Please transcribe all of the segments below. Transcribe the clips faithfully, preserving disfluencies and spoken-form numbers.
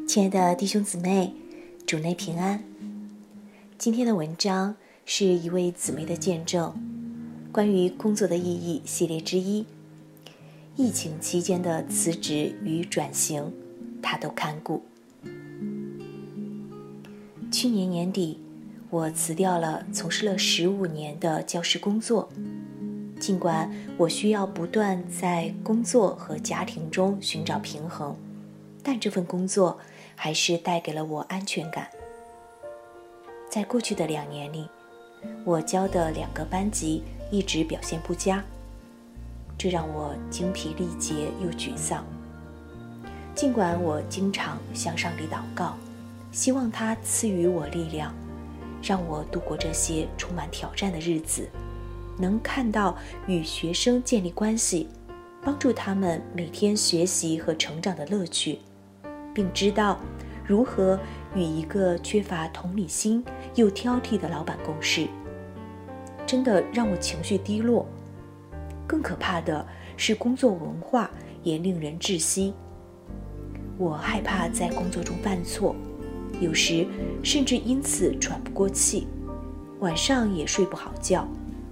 亲爱的弟兄姊妹，主内平安。今天的文章是一位姊妹的见证，关于工作的意义系列之一。疫情期间的辞职与转型，她都看顾。去年年底，我辞掉了从事了十五年的教师工作。尽管我需要不断在工作和家庭中寻找平衡，但这份工作还是带给了我安全感。在过去的两年里，我教的两个班级一直表现不佳，这让我精疲力竭又沮丧。尽管我经常向上帝祷告，希望他赐予我力量，让我度过这些充满挑战的日子，能看到与学生建立关系，帮助他们每天学习和成长的乐趣，并知道如何与一个缺乏同理心又挑剔的老板共事，真的让我情绪低落。更可怕的是，工作文化也令人窒息。我害怕在工作中犯错，有时甚至因此喘不过气，晚上也睡不好觉。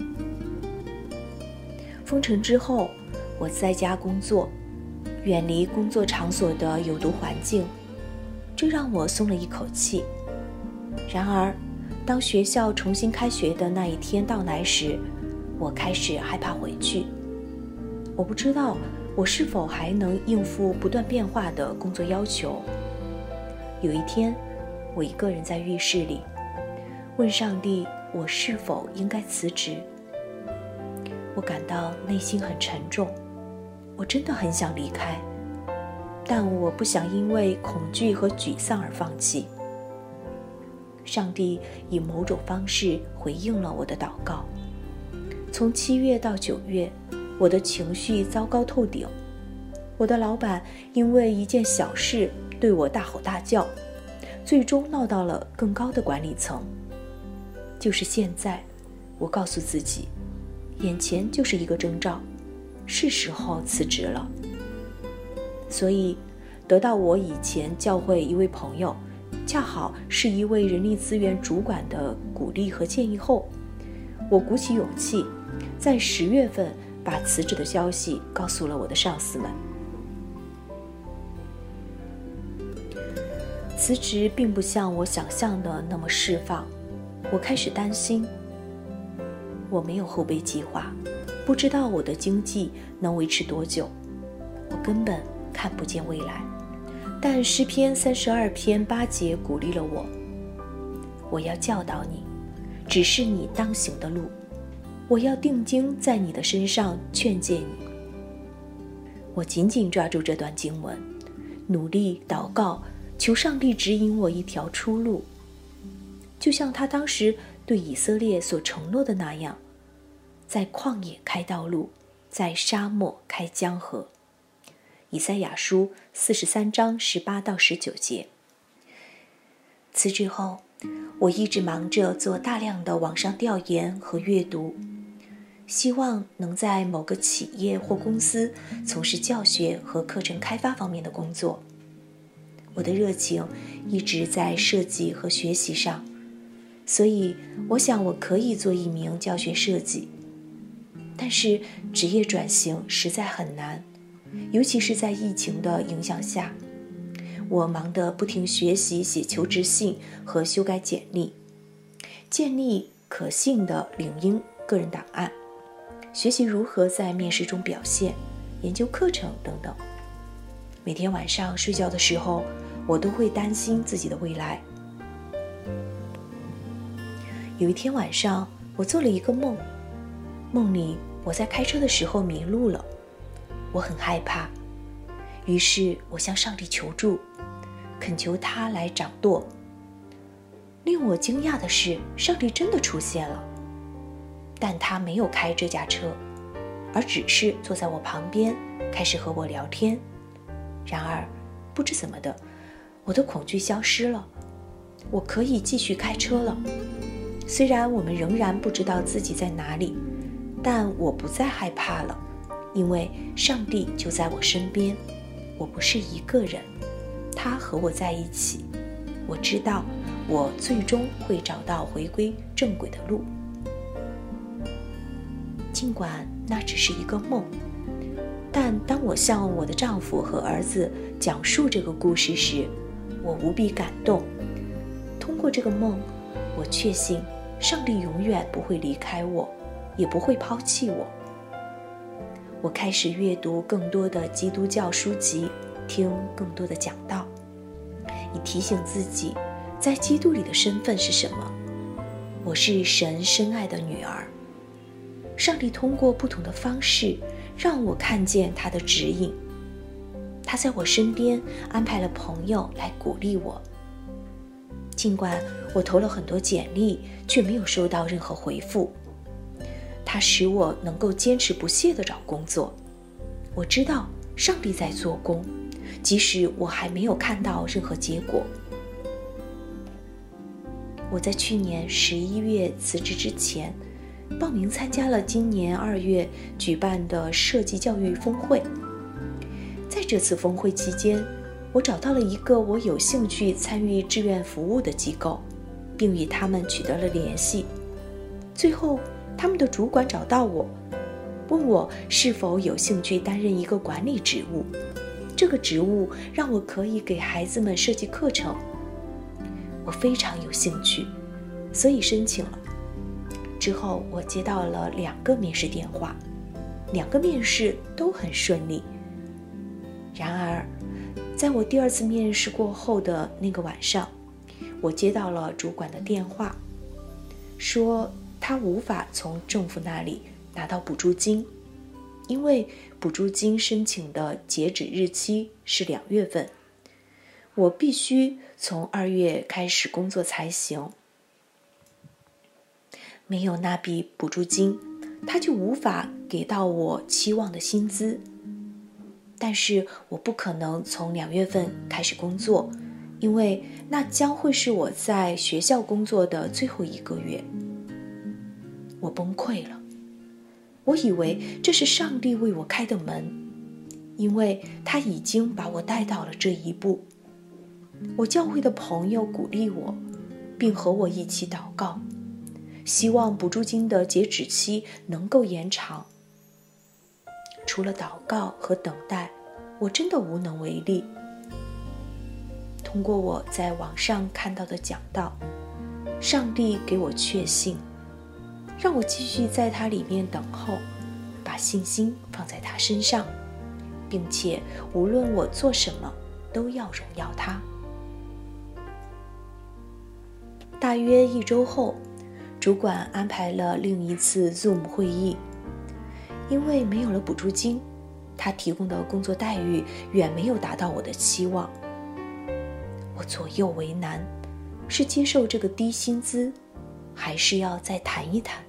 封城之后，我在家工作，远离工作场所的有毒环境，这让我松了一口气。然而，当学校重新开学的那一天到来时，我开始害怕回去。我不知道我是否还能应付不断变化的工作要求。有一天，我一个人在浴室里，问上帝，我是否应该辞职？我感到内心很沉重，我真的很想离开，但我不想因为恐惧和沮丧而放弃。上帝以某种方式回应了我的祷告。从七月到九月，我的情绪糟糕透顶。我的老板因为一件小事对我大吼大叫，最终闹到了更高的管理层。就是现在，我告诉自己，眼前就是一个征兆，是时候辞职了。所以，得到我以前教会一位朋友，恰好是一位人力资源主管的鼓励和建议后，我鼓起勇气，在十月份把辞职的消息告诉了我的上司们。辞职并不像我想象的那么释放，我开始担心。我没有后备计划，不知道我的经济能维持多久，我根本看不见未来。但诗篇三十二篇八节鼓励了我，我要教导你，指示你当行的路，我要定睛在你的身上劝诫你。我紧紧抓住这段经文，努力祷告，求上帝指引我一条出路，就像他当时对以色列所承诺的那样，在旷野开道路，在沙漠开江河。以赛亚书四十三章十八到十九节。辞职后，我一直忙着做大量的网上调研和阅读，希望能在某个企业或公司从事教学和课程开发方面的工作。我的热情一直在设计和学习上，所以我想我可以做一名教学设计。但是职业转型实在很难，尤其是在疫情的影响下。我忙得不停学习写求职信和修改简历，建立可信的领英个人档案，学习如何在面试中表现，研究课程等等。每天晚上睡觉的时候，我都会担心自己的未来。有一天晚上，我做了一个梦，梦里我在开车的时候迷路了，我很害怕，于是我向上帝求助，恳求他来掌舵。令我惊讶的是，上帝真的出现了，但他没有开这架车，而只是坐在我旁边，开始和我聊天。然而，不知怎么的，我的恐惧消失了，我可以继续开车了。虽然我们仍然不知道自己在哪里，但我不再害怕了，因为上帝就在我身边，我不是一个人。 他和我在一起，我知道我最终会找到回归正轨的路。尽管那只是一个梦，但当我向我的丈夫和儿子讲述这个故事时，我无比感动。通过这个梦，我确信上帝永远不会离开我，也不会抛弃我。我开始阅读更多的基督教书籍，听更多的讲道，以提醒自己在基督里的身份是什么。我是神深爱的女儿。上帝通过不同的方式让我看见他的指引。他在我身边安排了朋友来鼓励我。尽管我投了很多简历，却没有收到任何回复。它使我能够坚持不懈地找工作。我知道上帝在做工，即使我还没有看到任何结果。我在去年十一月辞职之前，报名参加了今年二月举办的设计教育峰会。在这次峰会期间，我找到了一个我有兴趣参与志愿服务的机构，并与他们取得了联系。最后，他们的主管找到我，问我是否有兴趣担任一个管理职务。这个职务让我可以给孩子们设计课程。我非常有兴趣，所以申请了。之后，我接到了两个面试电话，两个面试都很顺利。然而，在我第二次面试过后的那个晚上，我接到了主管的电话，说他无法从政府那里拿到补助金，因为补助金申请的截止日期是两月份，我必须从二月开始工作才行。没有那笔补助金，他就无法给到我期望的薪资。但是我不可能从两月份开始工作，因为那将会是我在学校工作的最后一个月。我崩溃了，我以为这是上帝为我开的门，因为他已经把我带到了这一步。我教会的朋友鼓励我，并和我一起祷告，希望补助金的截止期能够延长。除了祷告和等待，我真的无能为力。通过我在网上看到的讲道，上帝给我确信，让我继续在他里面等候，把信心放在他身上，并且无论我做什么，都要荣耀他。大约一周后，主管安排了另一次 Zoom 会议。因为没有了补助金，他提供的工作待遇远没有达到我的期望。我左右为难，是接受这个低薪资，还是要再谈一谈？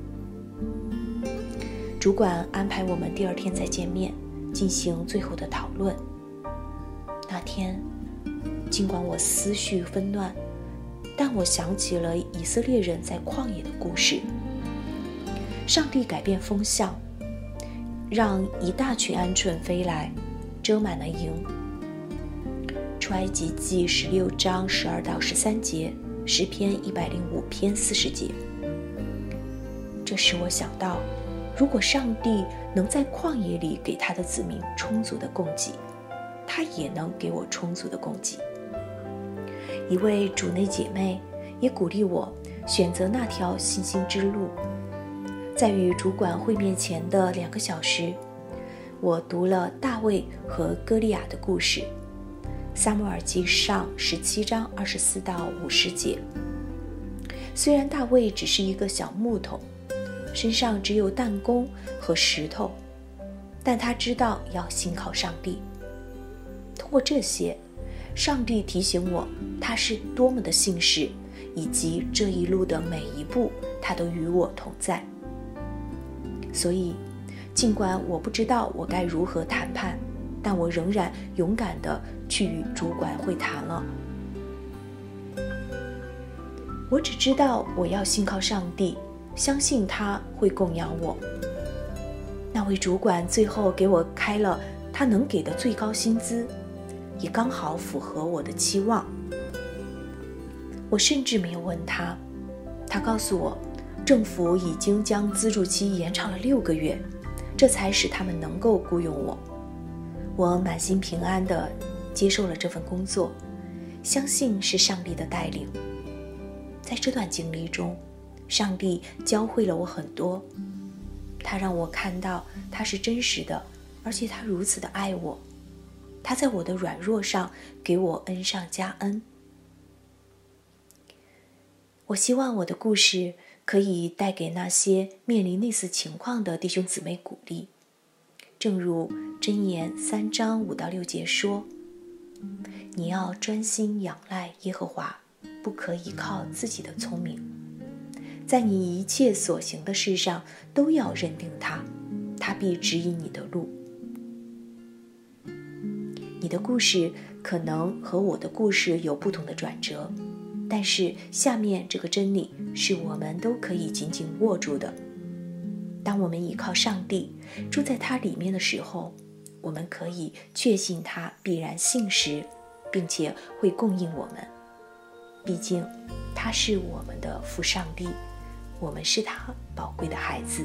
主管安排我们第二天再见面，进行最后的讨论。那天，尽管我思绪纷乱，但我想起了以色列人在旷野的故事。上帝改变风向，让一大群鹌鹑飞来，遮满了营。出埃及记十六章十二到十三节，诗篇一百零五篇四十节。这使我想到，如果上帝能在旷野里给他的子民充足的供给，他也能给我充足的供给。一位主内姐妹也鼓励我选择那条信心之路。在与主管会面前的两个小时，我读了大卫和歌利亚的故事，撒母耳记上十七章二十四到五十节。虽然大卫只是一个小木头，身上只有弹弓和石头，但他知道要信靠上帝。通过这些，上帝提醒我他是多么的信实，以及这一路的每一步他都与我同在。所以，尽管我不知道我该如何谈判，但我仍然勇敢地去与主管会谈了。我只知道我要信靠上帝，相信他会供养我。那位主管最后给我开了他能给的最高薪资， 也刚好符合我的期望。我甚至没有问他，他告诉我，政府已经将资助期延长了六个月，这才使他们能够雇佣我。我满心平安地接受了这份工作，相信是上帝的带领。在这段经历中，上帝教会了我很多，他让我看到他是真实的，而且他如此的爱我。他在我的软弱上给我恩上加恩。我希望我的故事可以带给那些面临类似情况的弟兄姊妹鼓励。正如箴言三章五到六节说，你要专心仰赖耶和华，不可依靠自己的聪明，在你一切所行的事上都要认定他，他必指引你的路。你的故事可能和我的故事有不同的转折，但是下面这个真理是我们都可以紧紧握住的。当我们依靠上帝，住在他里面的时候，我们可以确信他必然信实，并且会供应我们。毕竟他是我们的父上帝，我们是他宝贵的孩子。